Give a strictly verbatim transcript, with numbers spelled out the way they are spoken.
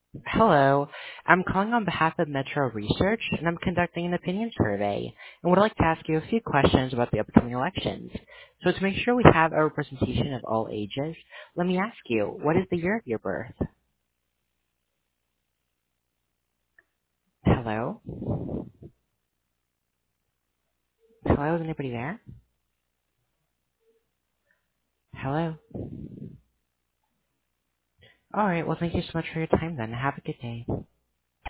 Hello. I'm calling on behalf of Metro Research, and I'm conducting an opinion survey and would like to ask you a few questions about the upcoming elections. So to make sure we have a representation of all ages, let me ask you, what is the year of your birth? Hello? Hello, is anybody there? Hello? All right, well, thank you so much for your time then. Have a good day.